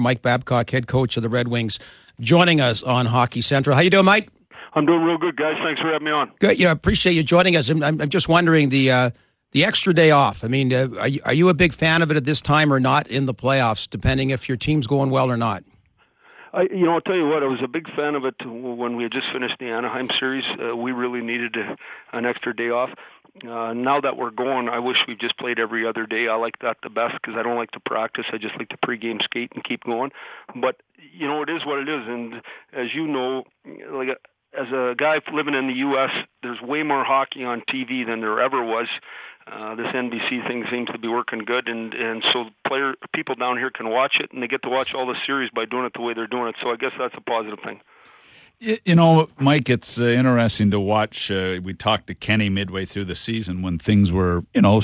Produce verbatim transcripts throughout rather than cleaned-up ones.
Mike Babcock, head coach of the Red Wings, joining us on Hockey Central. How you doing, Mike? I'm doing real good, guys. Thanks for having me on. Good. Yeah, I appreciate you joining us. I'm, I'm just wondering, the uh, the extra day off. I mean, uh, are, you, are you a big fan of it at this time or not in the playoffs, depending if your team's going well or not? I, you know, I'll tell you what, I was a big fan of it when we had just finished the Anaheim series. Uh, we really needed a, an extra day off. Uh, now that we're going, I wish we just played every other day. I like that the best because I don't like to practice. I just like to pregame skate and keep going. But, you know, it is what it is. And as you know, like as a guy living in the U S, there's way more hockey on T V than there ever was. Uh, this N B C thing seems to be working good, and, and so player people down here can watch it, and they get to watch all the series by doing it the way they're doing it. So I guess that's a positive thing. You know, Mike, it's uh, interesting to watch. Uh, we talked to Kenny midway through the season when things were, you know,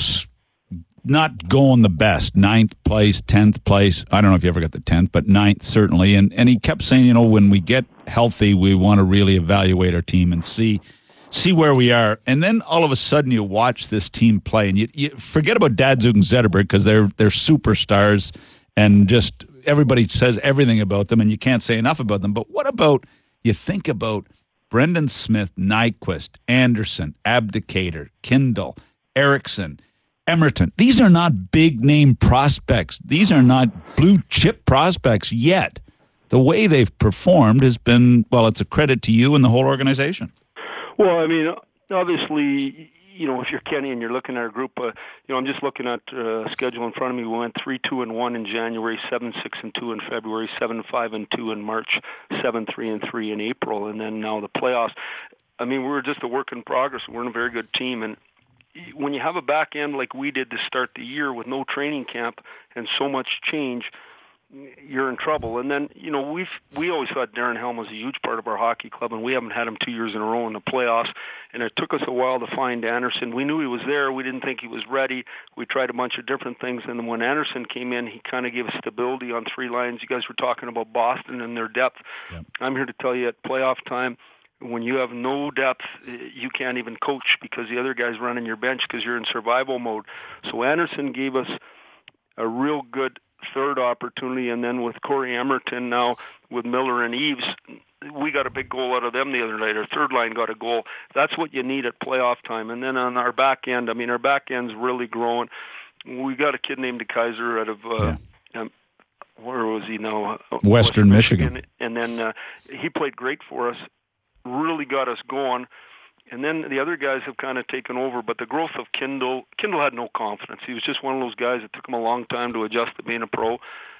not going the best. Ninth place, tenth place. I don't know if you ever got the tenth, but ninth certainly. And and he kept saying, you know, when we get healthy, we want to really evaluate our team and see see where we are. And then all of a sudden, you watch this team play, and you, you forget about Datsuk and Zetterberg because they're they're superstars, and just everybody says everything about them, and you can't say enough about them. But what about you think about Brendan Smith, Nyquist, Anderson, Abdicator, Kindle, Erickson, Emerton. These are not big-name prospects. These are not blue-chip prospects yet. The way they've performed has been, well, it's a credit to you and the whole organization. Well, I mean, obviously, you know, if you're Kenny and you're looking at a group, uh, you know, I'm just looking at a uh, schedule in front of me. We went three two and one in January, seven six and two in February, seven five and two in March, seven three and three in April, and then now the playoffs. I mean, we're just a work in progress. We're in a very good team, and when you have a back end like we did to start the year with no training camp and so much change, you're in trouble. And then, you know, we've we always thought Darren Helm was a huge part of our hockey club, and we haven't had him two years in a row in the playoffs. And it took us a while to find Anderson. We knew he was there. We didn't think he was ready. We tried a bunch of different things. And then when Anderson came in, he kind of gave us stability on three lines. You guys were talking about Boston and their depth. Yep. I'm here to tell you at playoff time, when you have no depth, you can't even coach because the other guy's running your bench because you're in survival mode. So Anderson gave us a real good third opportunity, and then with Corey Emerton now with Miller and Eves, we got a big goal out of them the other night. Our third line got a goal. That's what you need at playoff time. And then on our back end, I mean, our back end's really growing. We got a kid named DeKaiser out of uh, yeah. um, where was he now? Western, Western Michigan. Michigan. And then uh, he played great for us, really got us going. And then the other guys have kind of taken over, but the growth of Kindle, Kindle had no confidence. He was just one of those guys that took him a long time to adjust to being a pro,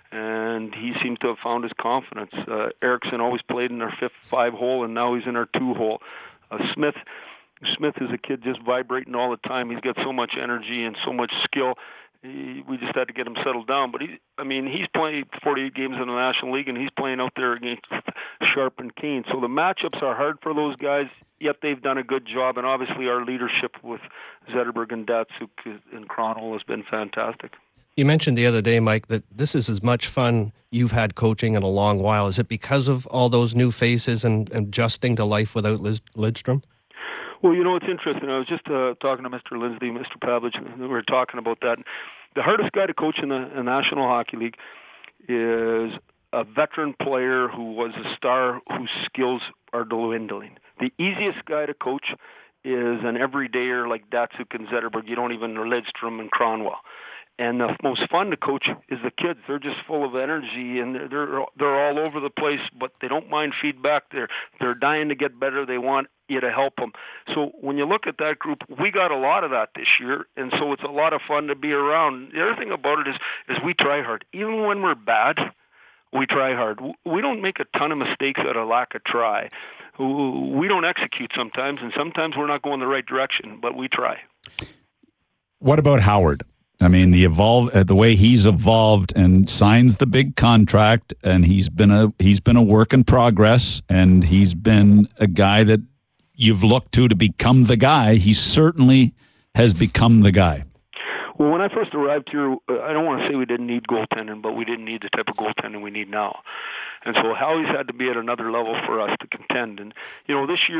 and he seems to have found his confidence. Uh, Erickson always played in our fifth five hole, and now he's in our two hole. Uh, Smith, Smith is a kid just vibrating all the time. He's got so much energy and so much skill. He, we just had to get him settled down. But, he, I mean, he's playing forty-eight games in the National League, and he's playing out there against Sharp and Kane. So the matchups are hard for those guys, yet they've done a good job. And obviously our leadership with Zetterberg and Datsuk and Kronwall has been fantastic. You mentioned the other day, Mike, that this is as much fun you've had coaching in a long while. Is it because of all those new faces and, and adjusting to life without Liz, Lidstrom? Well, you know, it's interesting. I was just uh, talking to Mister Lindsay, Mister Pavlich, and we were talking about that. The hardest guy to coach in the, in the National Hockey League is a veteran player who was a star whose skills are dwindling. The easiest guy to coach is an everydayer like Datsuk and Zetterberg. You don't even know Lidstrom and Kronwall. And the most fun to coach is the kids. They're just full of energy, and they're they're they're all over the place, but they don't mind feedback. They're they're dying to get better. They want you to help them. So when you look at that group, we got a lot of that this year, and so it's a lot of fun to be around. The other thing about it is is we try hard. Even when we're bad, we try hard. We don't make a ton of mistakes out of lack of try. We don't execute sometimes, and sometimes we're not going the right direction, but we try. What about Howard? I mean, the evolve, uh, the way he's evolved and signs the big contract, and he's been a he's been a work in progress, and he's been a guy that you've looked to to become the guy. He certainly has become the guy. Well, when I first arrived here, I don't want to say we didn't need goaltending, but we didn't need the type of goaltending we need now. And so Howie's had to be at another level for us to contend. And, you know, this year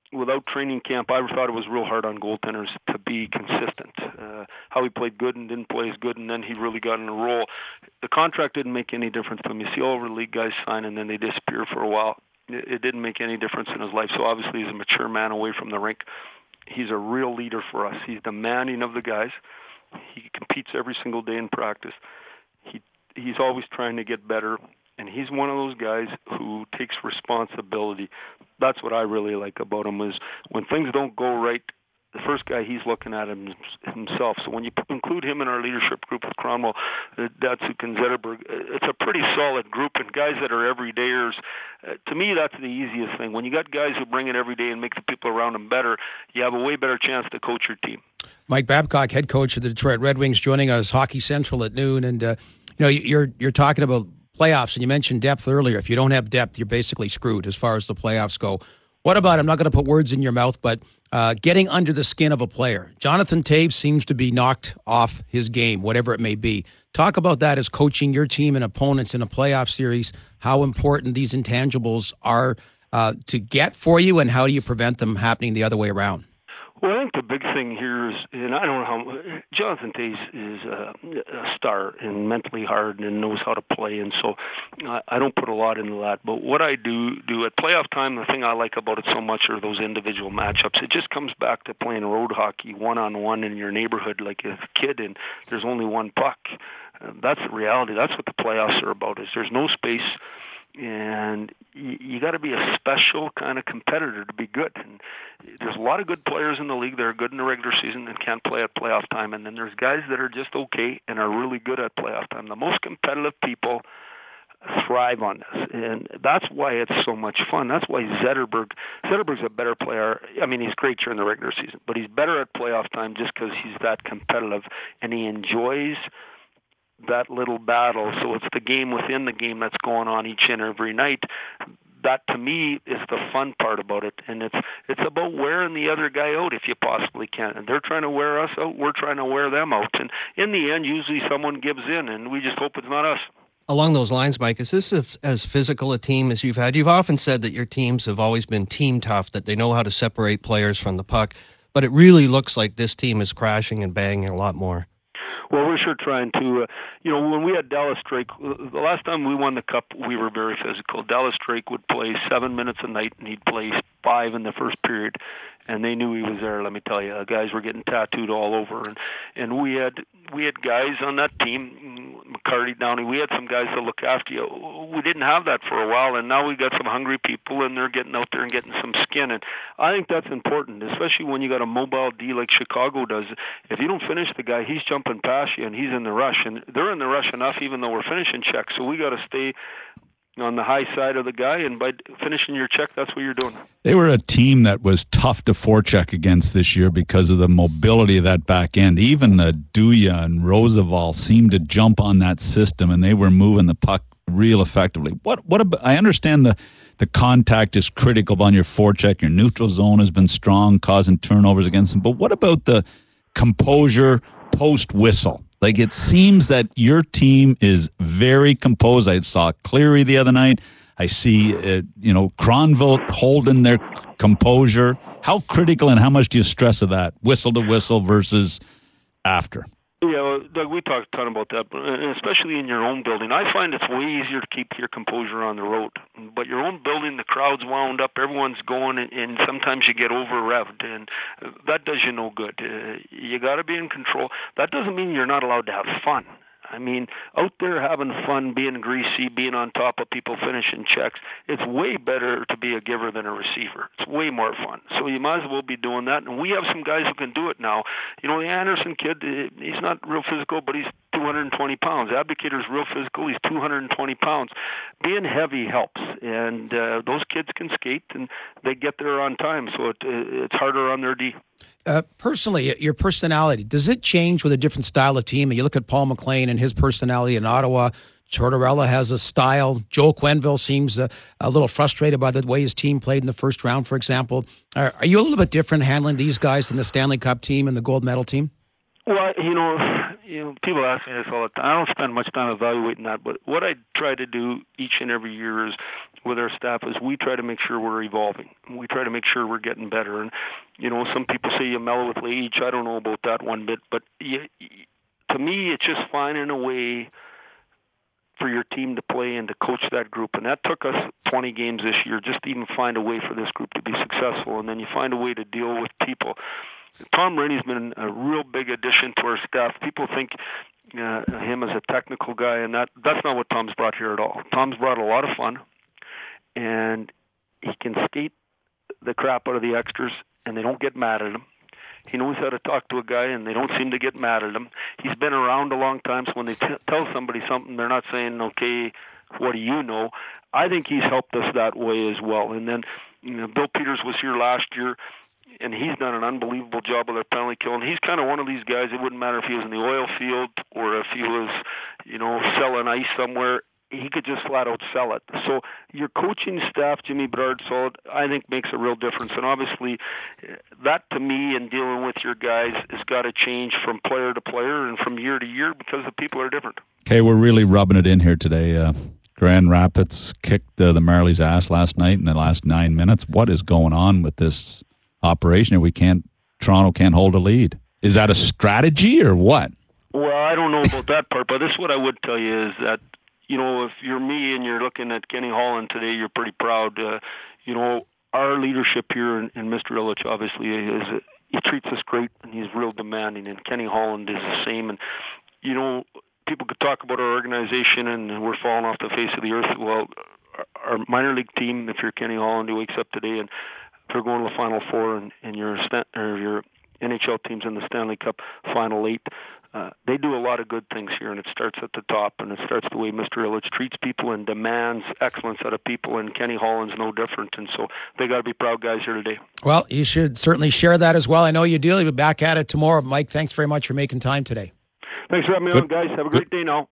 without training camp, I thought it was real hard on goaltenders to be consistent. Uh, how he played good and didn't play as good, and then he really got in a role. The contract didn't make any difference to him. You see all over the league guys sign, and then they disappear for a while. It, it didn't make any difference in his life. So obviously he's a mature man away from the rink. He's a real leader for us. He's demanding of the guys. He competes every single day in practice. He He's always trying to get better. And he's one of those guys who takes responsibility. That's what I really like about him, is when things don't go right, the first guy he's looking at him himself. So when you include him in our leadership group with Cromwell, Datsyuk and Zetterberg, it's a pretty solid group. And guys that are everydayers, uh, to me, that's the easiest thing. When you got guys who bring it every day and make the people around them better, you have a way better chance to coach your team. Mike Babcock, head coach of the Detroit Red Wings, joining us, Hockey Central at noon. And, uh, you know, you're you're talking about playoffs, and you mentioned depth earlier. If you don't have depth, you're basically screwed as far as the playoffs go. What about, I'm not going to put words in your mouth, but uh, getting under the skin of a player? Jonathan Toews seems to be knocked off his game, whatever it may be. Talk about that as coaching your team and opponents in a playoff series, how important these intangibles are uh, to get for you, and how do you prevent them happening the other way around? Well, I think the big thing here is, and I don't know how, Jonathan Toews is a, a star and mentally hard and knows how to play, and so I, I don't put a lot into that. But what I do do at playoff time, the thing I like about it so much are those individual matchups. It just comes back to playing road hockey one-on-one in your neighborhood like a kid, and there's only one puck. Uh, that's the reality. That's what the playoffs are about, is there's no space. And you, you got to be a special kind of competitor to be good. And there's a lot of good players in the league that are good in the regular season and can't play at playoff time. And then there's guys that are just okay and are really good at playoff time. The most competitive people thrive on this, and that's why it's so much fun. That's why Zetterberg, Zetterberg's a better player. I mean, he's great during the regular season, but he's better at playoff time just because he's that competitive, and he enjoys that little battle. So it's the game within the game that's going on each and every night. That, to me, is the fun part about it, and it's it's about wearing the other guy out if you possibly can. And they're trying to wear us out, we're trying to wear them out, and in the end, usually someone gives in, and we just hope it's not us. Along those lines, Mike, is this as, as physical a team as you've had? You've often said that your teams have always been team tough, that they know how to separate players from the puck, but it really looks like this team is crashing and banging a lot more. Well, we're sure trying to, uh, you know, when we had Dallas Drake, the last time we won the Cup, we were very physical. Dallas Drake would play seven minutes a night, and he'd play five in the first period, and they knew he was there, let me tell you. Guys were getting tattooed all over, and, and we had we had guys on that team, McCarty, Downey, we had some guys to look after you. We didn't have that for a while, and now we got some hungry people, and they're getting out there and getting some skin, and I think that's important, especially when you got a mobile D like Chicago does. If you don't finish the guy, he's jumping past you, and he's in the rush, and they're in the rush enough even though we're finishing checks, so we got to stay on the high side of the guy, and by finishing your check, that's what you're doing. They were a team that was tough to forecheck against this year because of the mobility of that back end. Even uh, Duya and Roosevelt seemed to jump on that system, and they were moving the puck real effectively. What? What? About, I understand the the contact is critical on your forecheck. Your neutral zone has been strong, causing turnovers against them. But what about the composure post whistle? Like, it seems that your team is very composed. I saw Cleary the other night. I see, uh, you know, Cronville holding their composure. How critical and how much do you stress of that, whistle to whistle versus after? Yeah, well, Doug, we talked a ton about that, but especially in your own building. I find it's way easier to keep your composure on the road. But your own building, the crowd's wound up, everyone's going, and sometimes you get over-revved, and that does you no good. Uh, you got to be in control. That doesn't mean you're not allowed to have fun. I mean, out there having fun, being greasy, being on top of people, finishing checks, it's way better to be a giver than a receiver. It's way more fun. So you might as well be doing that. And we have some guys who can do it now. You know, the Anderson kid, he's not real physical, but he's two hundred twenty pounds. Abdicator's real physical. He's two hundred twenty pounds. Being heavy helps. And uh, those kids can skate, and they get there on time. So it, it's harder on their D. Uh, personally, your personality, does it change with a different style of team? You look at Paul McLean and his personality in Ottawa. Tortorella has a style. Joel Quenneville seems a, a little frustrated by the way his team played in the first round, for example. Are, are you a little bit different handling these guys than the Stanley Cup team and the gold medal team? Well, you know, you know, people ask me this all the time. I don't spend much time evaluating that, but what I try to do each and every year is with our staff is we try to make sure we're evolving. We try to make sure we're getting better. And, you know, some people say you mellow with age. I don't know about that one bit, but you, to me, it's just finding a way for your team to play and to coach that group. And that took us twenty games this year just to even find a way for this group to be successful. And then you find a way to deal with people. Tom Rainey's been a real big addition to our staff. People think uh, him as a technical guy, and that that's not what Tom's brought here at all. Tom's brought a lot of fun, and he can skate the crap out of the extras, and they don't get mad at him. He knows how to talk to a guy, and they don't seem to get mad at him. He's been around a long time, so when they t- tell somebody something, they're not saying, okay, what do you know? I think he's helped us that way as well. And then, you know, Bill Peters was here last year, and he's done an unbelievable job with our penalty kill. And he's kind of one of these guys, it wouldn't matter if he was in the oil field or if he was, you know, selling ice somewhere. He could just flat out sell it. So your coaching staff, Jimmy Bedard, solid, I think makes a real difference. And obviously, that to me, in dealing with your guys, has got to change from player to player and from year to year because the people are different. Okay, we're really rubbing it in here today. Uh, Grand Rapids kicked uh, the Marlies' ass last night in the last nine minutes. What is going on with this operation? We can't. Toronto can't hold a lead. Is that a strategy or what? Well, I don't know about that part, but this is what I would tell you is that, you know, if you're me and you're looking at Kenny Holland today, you're pretty proud. Uh, you know, our leadership here, and, and Mister Illich obviously is, uh, he treats us great, and he's real demanding, and Kenny Holland is the same. And, you know, people could talk about our organization and we're falling off the face of the earth. Well, our minor league team, if you're Kenny Holland, who wakes up today and they're going to the Final Four, and, and your, or your N H L team's in the Stanley Cup Final Eight, Uh, they do a lot of good things here, and it starts at the top, and it starts the way Mister Illich treats people and demands excellence out of people, and Kenny Holland's no different, and so they got to be proud guys here today. Well, you should certainly share that as well. I know you do. You'll be back at it tomorrow. Mike, thanks very much for making time today. Thanks for having me good. on, guys. Have a great good. day now.